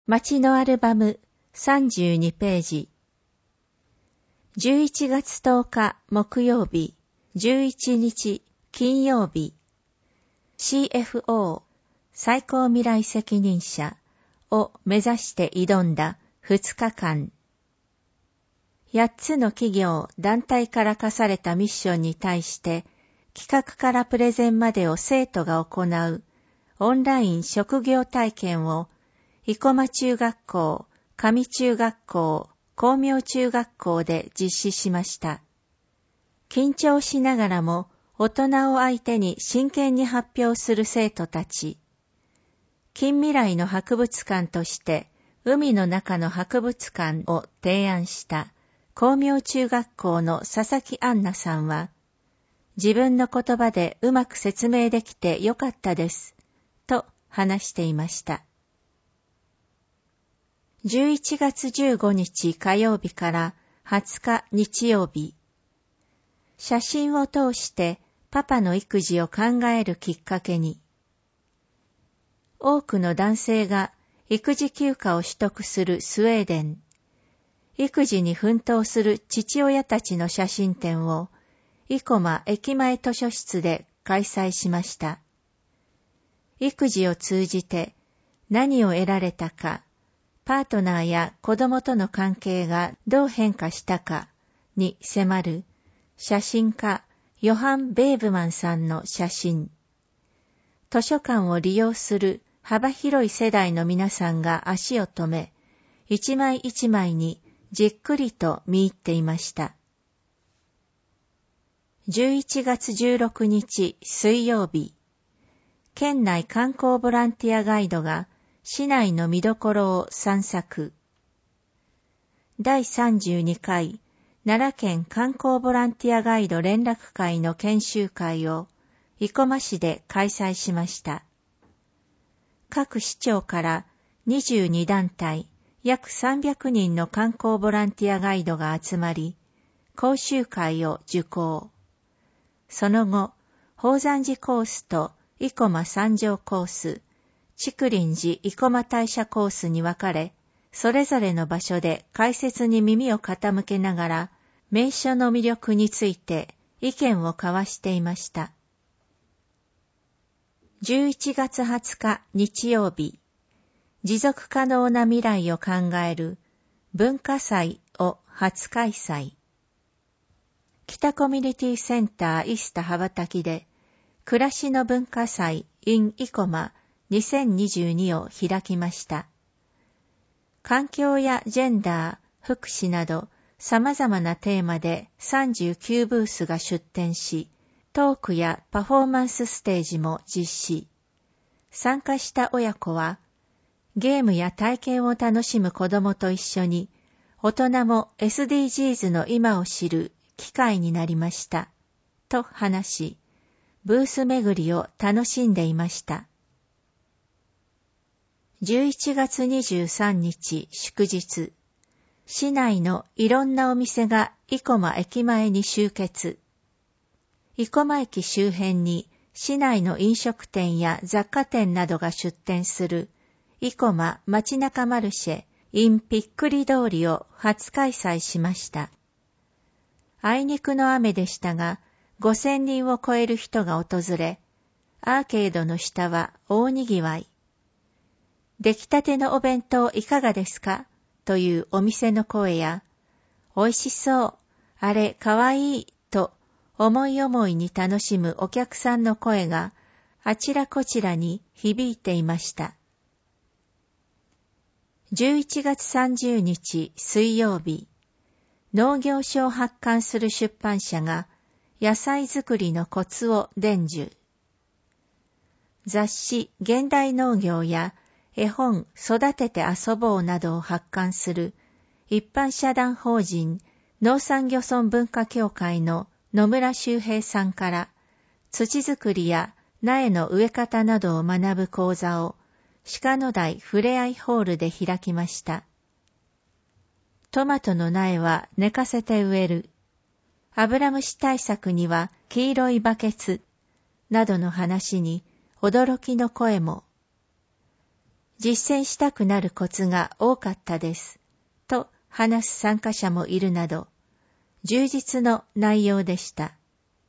街のアルバム32ページ。11月10日木曜日、11日金曜日。CFO 最高未来責任者を目指して挑んだ2日間。8つの企業、団体から課されたミッションに対して企画からプレゼンまでを生徒が行うオンライン職業体験を生駒中学校、上中学校、光明中学校で実施しました。緊張しながらも大人を相手に真剣に発表する生徒たち。近未来の博物館として海の中の博物館を提案した光明中学校の佐々木杏奈さんは、自分の言葉でうまく説明できてよかったです、と話していました。11月15日火曜日から20日日曜日。写真を通してパパの育児を考えるきっかけに。多くの男性が育児休暇を取得するスウェーデン。育児に奮闘する父親たちの写真展を生駒駅前図書室で開催しました。育児を通じて何を得られたか、パートナーや子供との関係がどう変化したかに迫る写真家ヨハン・ベーブマンさんの写真。図書館を利用する幅広い世代の皆さんが足を止め、一枚一枚にじっくりと見入っていました。11月16日水曜日、県内観光ボランティアガイドが市内の見どころを散策。第32回奈良県観光ボランティアガイド連絡会の研修会を生駒市で開催しました。各市町から22団体約300人の観光ボランティアガイドが集まり、講習会を受講。その後、宝山寺コースと生駒三条コース、竹林寺生駒大社コースに分かれ、それぞれの場所で解説に耳を傾けながら、名所の魅力について意見を交わしていました。11月20日日曜日、持続可能な未来を考える文化祭を初開催。北コミュニティセンターイスタ羽ばたきで、暮らしの文化祭 in 生駒2022を開きました。環境やジェンダー、福祉など様々なテーマで39ブースが出展し、トークやパフォーマンスステージも実施。参加した親子は、ゲームや体験を楽しむ子供と一緒に、大人も SDGs の今を知る機会になりました、と話し、ブース巡りを楽しんでいました。11月23日祝日、市内のいろんなお店が生駒駅前に集結。生駒駅周辺に市内の飲食店や雑貨店などが出店する生駒街中マルシェ in ぴっくり通りを初開催しました。あいにくの雨でしたが、5000人を超える人が訪れ、アーケードの下は大にぎわい。出来たてのお弁当いかがですかというお店の声や、美味しそう、あれかわいいと思い思いに楽しむお客さんの声があちらこちらに響いていました。11月30日水曜日、農業書を発刊する出版社が野菜作りのコツを伝授。雑誌現代農業や絵本育てて遊ぼうなどを発刊する一般社団法人農産漁村文化協会の野村修平さんから土作りや苗の植え方などを学ぶ講座を鹿野台ふれあいホールで開きました。トマトの苗は寝かせて植える。アブラムシ対策には黄色いバケツなどの話に驚きの声も。 実践したくなるコツが多かったです。と話す参加者もいるなど、充実の内容でした。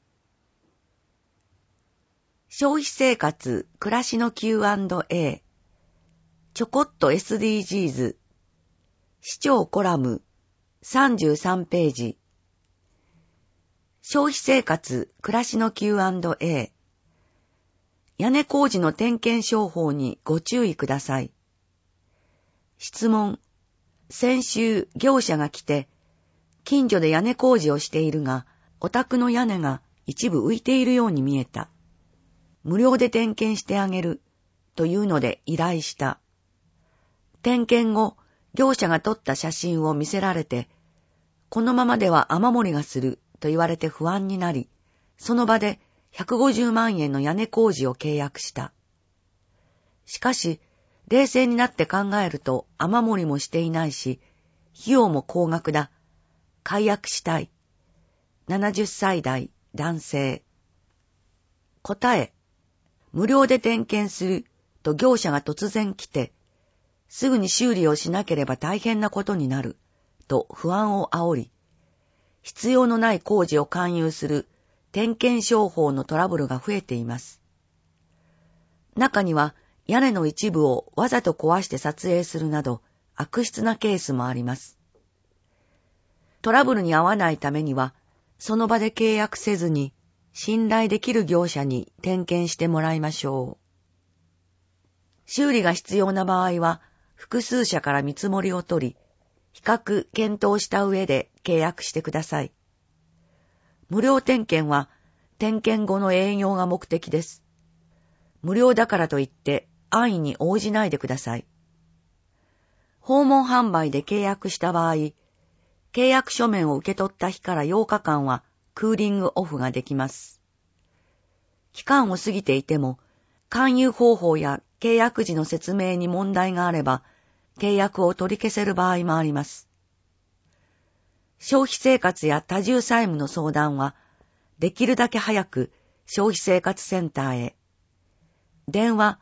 消費生活、暮らしの Q&A、ちょこっと SDGs、視聴コラム、33ページ。消費生活、暮らしの Q&A。屋根工事の点検商法にご注意ください。質問。先週、業者が来て、近所で屋根工事をしているが、お宅の屋根が一部浮いているように見えた。無料で点検してあげる、というので依頼した。点検後、業者が撮った写真を見せられて、このままでは雨漏りがすると言われて不安になり、その場で150万円の屋根工事を契約した。しかし、冷静になって考えると雨漏りもしていないし、費用も高額だ。解約したい。70歳代、男性。答え。無料で点検すると業者が突然来て、すぐに修理をしなければ大変なことになる、と不安を煽り、必要のない工事を勧誘する点検商法のトラブルが増えています。中には屋根の一部をわざと壊して撮影するなど悪質なケースもあります。トラブルに遭わないためには、その場で契約せずに信頼できる業者に点検してもらいましょう。修理が必要な場合は、複数社から見積もりを取り、比較検討した上で契約してください。無料点検は点検後の営業が目的です。無料だからといって安易に応じないでください。訪問販売で契約した場合、契約書面を受け取った日から8日間はクーリングオフができます。期間を過ぎていても、勧誘方法や契約時の説明に問題があれば、契約を取り消せる場合もあります。消費生活や多重債務の相談は、できるだけ早く消費生活センターへ。電話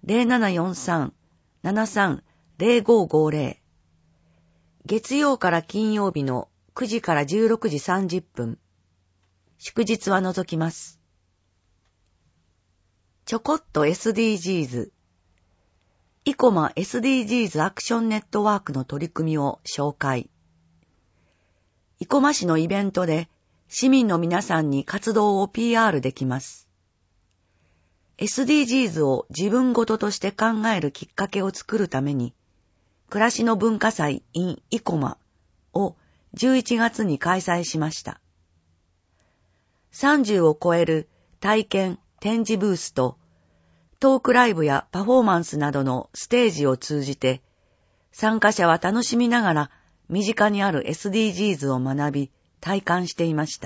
0743-730550。月曜から金曜日の9時から16時30分。祝日は除きます。ちょこっと SDGs。イコマ SDGs アクションネットワークの取り組みを紹介。生駒市のイベントで市民の皆さんに活動を PR できます。SDGs を自分ごととして考えるきっかけを作るために、暮らしの文化祭 in 生駒を11月に開催しました。30を超える体験・展示ブースと、トークライブやパフォーマンスなどのステージを通じて、参加者は楽しみながら身近にある SDGs を学び、体感していました。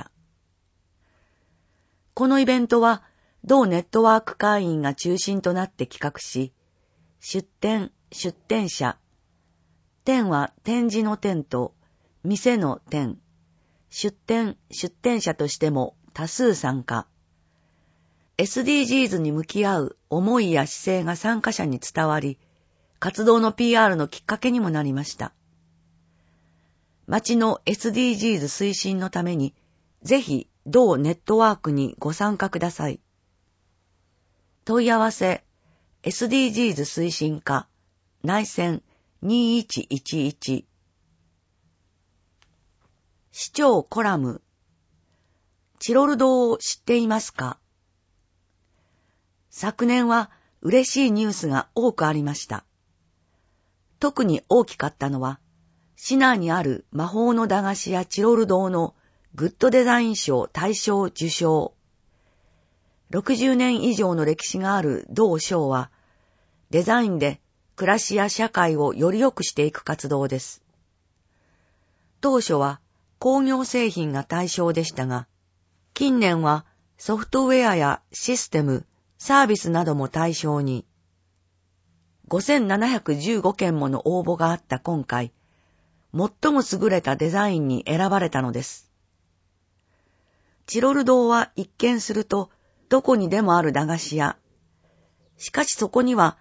このイベントは、同ネットワーク会員が中心となって企画し、出展者、展は展示の展と、店の展、出展者としても多数参加。SDGs に向き合う思いや姿勢が参加者に伝わり、活動の PR のきっかけにもなりました。町の SDGs 推進のために、ぜひ同ネットワークにご参加ください。問い合わせ、SDGs 推進課、内線2111。市長コラム、チロル堂を知っていますか？昨年は嬉しいニュースが多くありました。特に大きかったのは、市内にある魔法の駄菓子屋チロル堂のグッドデザイン賞大賞受賞。60年以上の歴史がある同賞は、デザインで暮らしや社会をより良くしていく活動です。当初は工業製品が対象でしたが、近年はソフトウェアやシステム、サービスなども対象に、5715件もの応募があった今回、最も優れたデザインに選ばれたのです。チロル堂は一見するとどこにでもある駄菓子屋。しかしそこには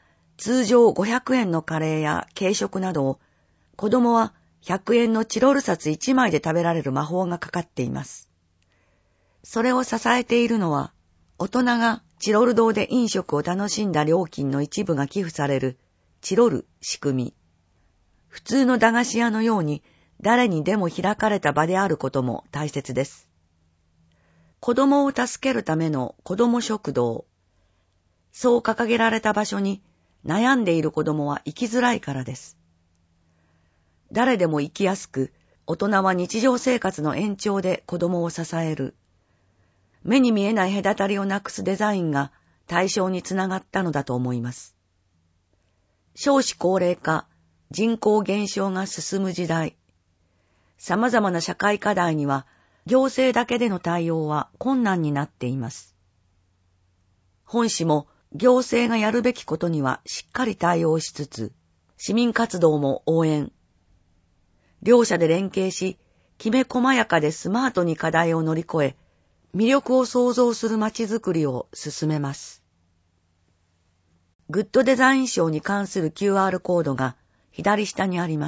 通常500円のカレーや軽食などを、子供は100円のチロル札1枚で食べられる魔法がかかっています。それを支えているのは、大人がチロル堂で飲食を楽しんだ料金の一部が寄付されるチロル仕組み。普通の駄菓子屋のように誰にでも開かれた場であることも大切です。子供を助けるための子供食堂。そう掲げられた場所に悩んでいる子供は生きづらいからです。誰でも生きやすく、大人は日常生活の延長で子供を支える。目に見えない隔たりをなくすデザインが対象につながったのだと思います。少子高齢化、人口減少が進む時代、様々な社会課題には行政だけでの対応は困難になっています。本誌も行政がやるべきことにはしっかり対応しつつ、市民活動も応援。両者で連携し、きめ細やかでスマートに課題を乗り越え、魅力を創造する街づくりを進めます。グッドデザイン賞に関する QR コードが左下にあります。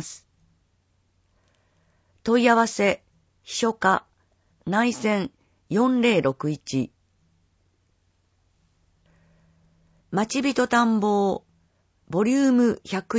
問い合わせ、秘書課、内線4061。町人探訪、ボリューム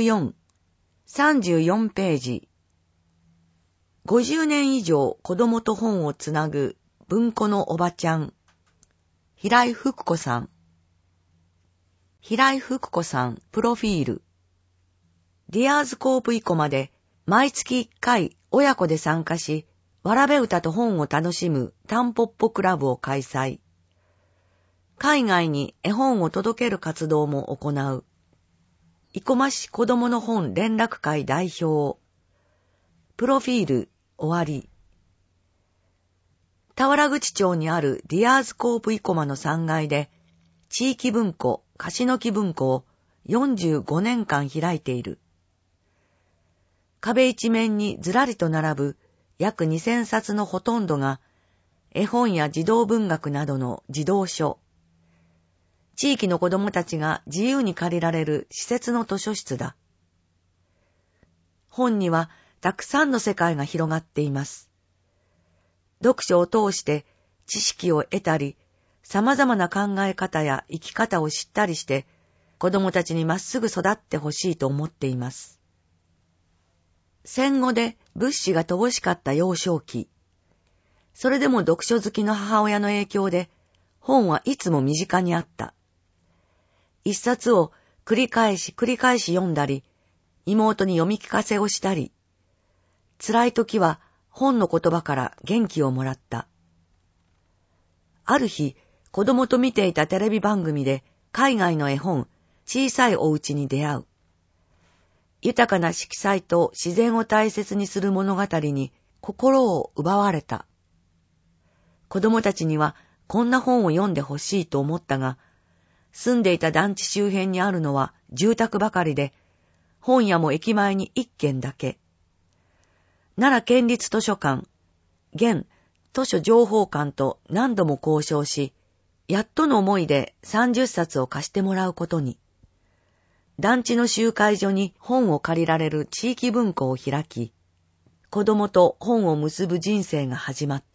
104、34ページ。50年以上子供と本をつなぐ文庫のおばちゃん。平井福子さん。平井福子さん、プロフィール。ディアーズコープ以降まで毎月1回親子で参加し、わらべ歌と本を楽しむタンポッポクラブを開催。海外に絵本を届ける活動も行う。生駒市子供の本連絡会代表。プロフィール、終わり。田原口町にあるディアーズコープ生駒の3階で、地域文庫、樫の木文庫を45年間開いている。壁一面にずらりと並ぶ約2000冊のほとんどが、絵本や児童文学などの児童書。地域の子供たちが自由に借りられる施設の図書室だ。本にはたくさんの世界が広がっています。読書を通して知識を得たり、様々な考え方や生き方を知ったりして、子供たちにまっすぐ育ってほしいと思っています。戦後で物資が乏しかった幼少期。それでも読書好きの母親の影響で、本はいつも身近にあった。一冊を繰り返し読んだり、妹に読み聞かせをしたり、辛い時は本の言葉から元気をもらった。ある日、子供と見ていたテレビ番組で海外の絵本、小さいお家に出会う。豊かな色彩と自然を大切にする物語に心を奪われた。子供たちにはこんな本を読んでほしいと思ったが、住んでいた団地周辺にあるのは住宅ばかりで、本屋も駅前に1軒だけ。奈良県立図書館、現図書情報館と何度も交渉し、やっとの思いで30冊を貸してもらうことに。団地の集会所に本を借りられる地域文庫を開き、子供と本を結ぶ人生が始まった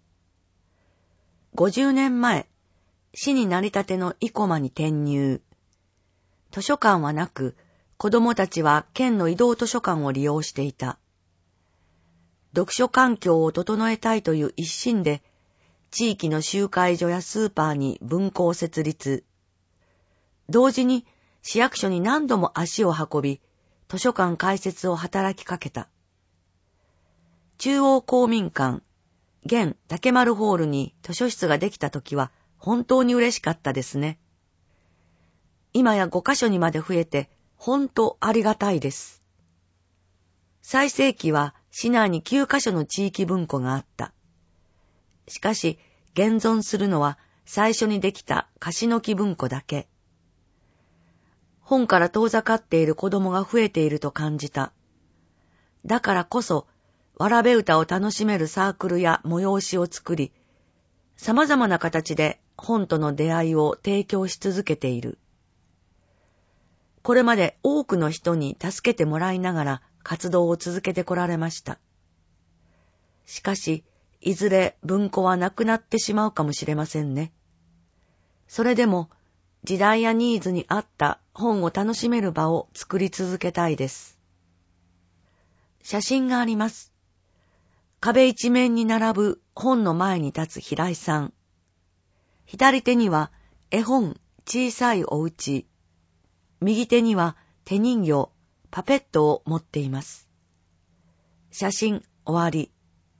。50年前、市になりたての生駒に転入。図書館はなく、子供たちは県の移動図書館を利用していた。読書環境を整えたいという一心で、地域の集会所やスーパーに文庫を設立。同時に市役所に何度も足を運び、図書館開設を働きかけた。中央公民館、現竹丸ホールに図書室ができたときは本当に嬉しかったですね。今や5カ所にまで増えて本当ありがたいです。最盛期は市内に9カ所の地域文庫があった。しかし現存するのは最初にできた樫の木文庫だけ。本から遠ざかっている子供が増えていると感じた。だからこそ、わらべ歌を楽しめるサークルや催しを作り、様々な形で本との出会いを提供し続けている。 これまで多くの人に助けてもらいながら活動を続けてこられました。しかし、いずれ文庫はなくなってしまうかもしれませんね。それでも、時代やニーズに合った本を楽しめる場を作り続けたいです。写真があります。壁一面に並ぶ本の前に立つ平井さん。左手には絵本小さいお家。右手には手人形パペットを持っています。写真終わり。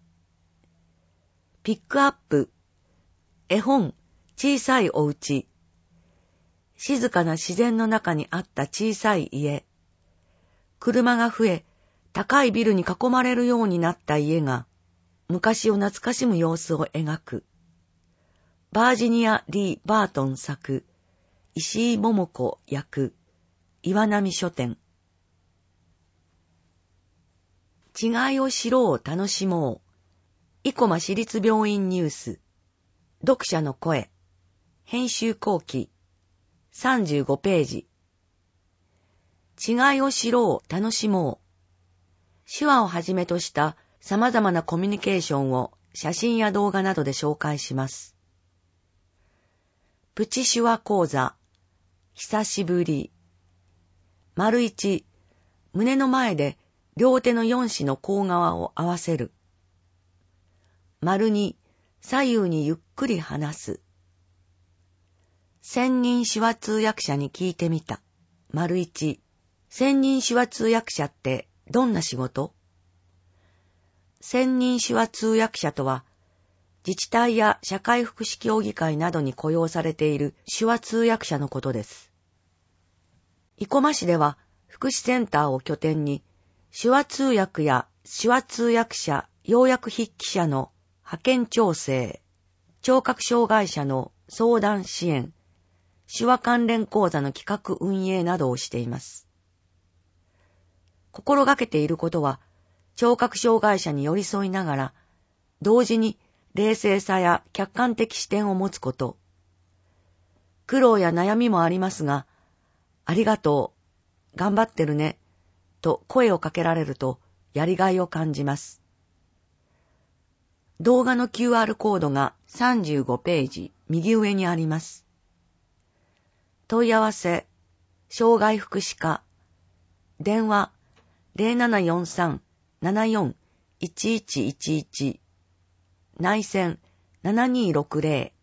ピックアップ。絵本小さいお家。静かな自然の中にあった小さい家。車が増え、高いビルに囲まれるようになった家が、昔を懐かしむ様子を描く。バージニア・リー・バートン作、石井桃子役、岩波書店。違いを知ろう楽しもう。生駒市立病院ニュース。読者の声。編集後期。35ページ。違いを知ろう楽しもう。手話をはじめとした様々なコミュニケーションを写真や動画などで紹介します。プチ手話講座。久しぶり。丸一、胸の前で両手の4指の甲側を合わせる。丸二、左右にゆっくり話す。専任手話通訳者に聞いてみた。丸一、専任手話通訳者ってどんな仕事？専任手話通訳者とは、自治体や社会福祉協議会などに雇用されている手話通訳者のことです。生駒市では福祉センターを拠点に、手話通訳や手話通訳者、要約筆記者の派遣調整、聴覚障害者の相談支援、手話関連講座の企画運営などをしています。心がけていることは、聴覚障害者に寄り添いながら、同時に冷静さや客観的視点を持つこと。苦労や悩みもありますが、ありがとう、頑張ってるね、と声をかけられるとやりがいを感じます。動画の QR コードが35ページ右上にあります。問い合わせ、障害福祉課、電話 0743-74-1111 内線7260。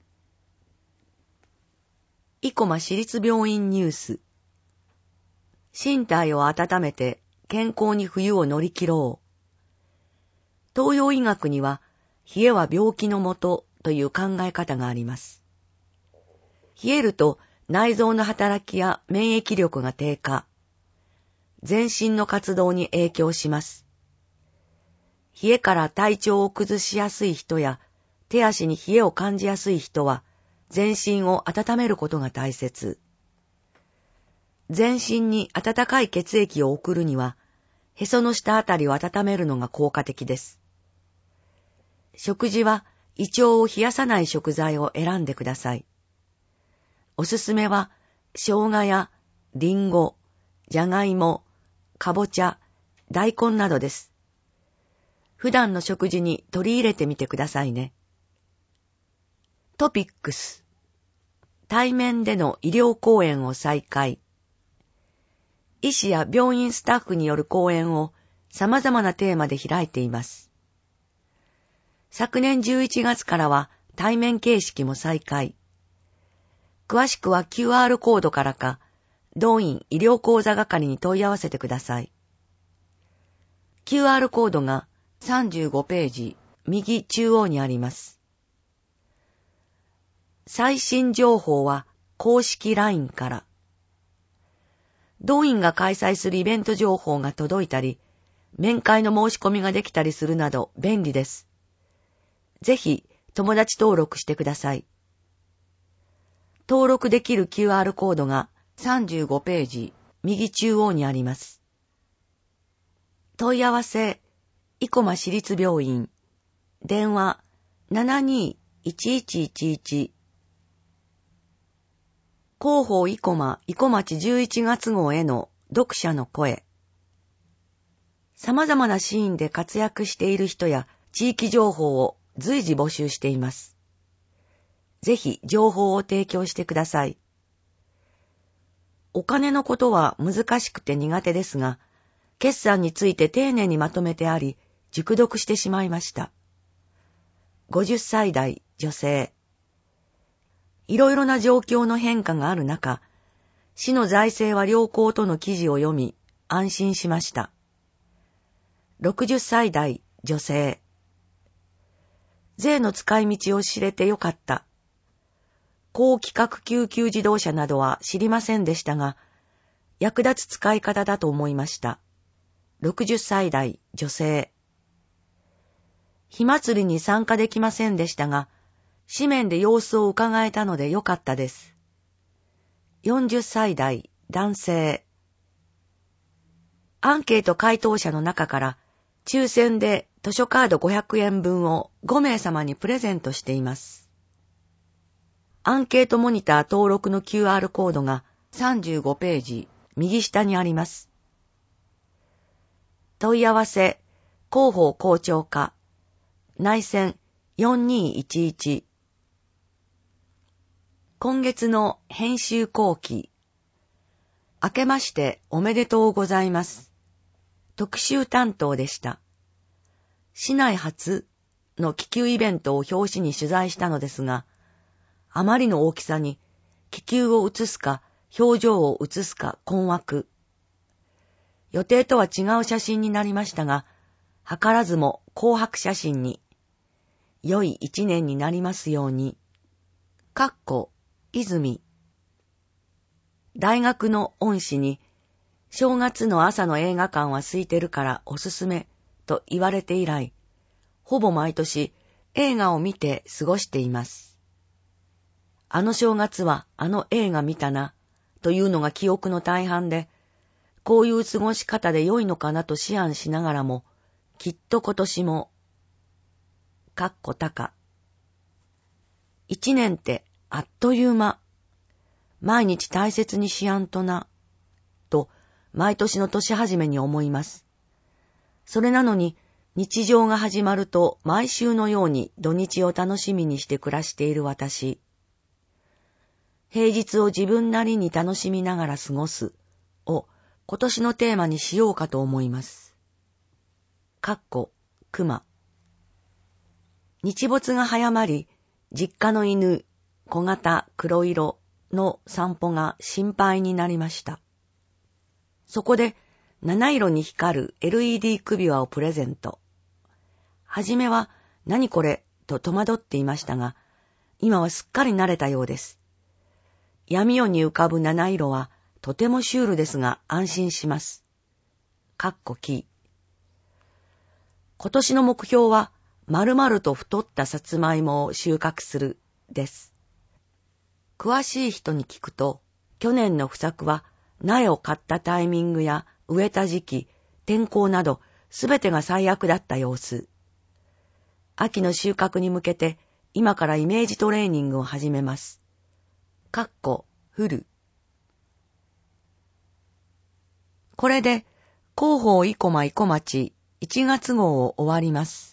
生駒市立病院ニュース。身体を温めて健康に冬を乗り切ろう。東洋医学には冷えは病気のもとという考え方があります。冷えると内臓の働きや免疫力が低下。全身の活動に影響します。冷えから体調を崩しやすい人や手足に冷えを感じやすい人は全身を温めることが大切。全身に温かい血液を送るには、へその下あたりを温めるのが効果的です。食事は胃腸を冷やさない食材を選んでください。おすすめは、生姜やリンゴ、じゃがいも、かぼちゃ、大根などです。普段の食事に取り入れてみてくださいね。トピックス。対面での医療講演を再開。医師や病院スタッフによる講演を様々なテーマで開いています。昨年11月からは対面形式も再開。詳しくは QR コードからか、同院医療講座係に問い合わせてください。QR コードが35ページ右中央にあります。最新情報は公式 LINE から。同院が開催するイベント情報が届いたり、面会の申し込みができたりするなど便利です。ぜひ友達登録してください。登録できる QR コードが35ページ右中央にあります。問い合わせ、生駒市立病院、電話 72-1111 広報生駒生駒町11月号への読者の声。様々なシーンで活躍している人や地域情報を随時募集しています。ぜひ情報を提供してください。お金のことは難しくて苦手ですが、決算について丁寧にまとめてあり、熟読してしまいました。50歳代女性。いろいろな状況の変化がある中、市の財政は良好との記事を読み、安心しました。60歳代女性。税の使い道を知れてよかった。高規格救急自動車などは知りませんでしたが、役立つ使い方だと思いました。60歳代女性。火祭りに参加できませんでしたが、紙面で様子を伺えたのでよかったです。40歳代男性。アンケート回答者の中から抽選で図書カード500円分を5名様にプレゼントしています。アンケートモニター登録の QR コードが35ページ右下にあります。問い合わせ広報校長課内線4211。今月の編集後期。明けましておめでとうございます。特集担当でした。市内初の気球イベントを表紙に取材したのですが、あまりの大きさに気球を写すか表情を写すか困惑。予定とは違う写真になりましたが、図らずも紅白写真に、良い一年になりますように。泉。大学の恩師に、正月の朝の映画館は空いてるからおすすめと言われて以来、ほぼ毎年映画を見て過ごしています。あの正月はあの映画見たなというのが記憶の大半で、こういう過ごし方で良いのかなと思案しながらも、きっと今年も、一年ってあっという間。毎日大切にしやんとな、と毎年の年始めに思います。それなのに日常が始まると毎週のように土日を楽しみにして暮らしている私。平日を自分なりに楽しみながら過ごすを今年のテーマにしようかと思います。熊。日没が早まり、実家の犬、小型黒色の散歩が心配になりました。そこで七色に光る LED 首輪をプレゼント。はじめは何これと戸惑っていましたが、今はすっかり慣れたようです。闇夜に浮かぶ七色はとてもシュールですが安心します。今年の目標は丸々と太ったさつまいもを収穫するです。詳しい人に聞くと、去年の不作は苗を買ったタイミングや植えた時期、天候などすべてが最悪だった様子。秋の収穫に向けて今からイメージトレーニングを始めます。降る。これで広報生駒生駒町1月号を終わります。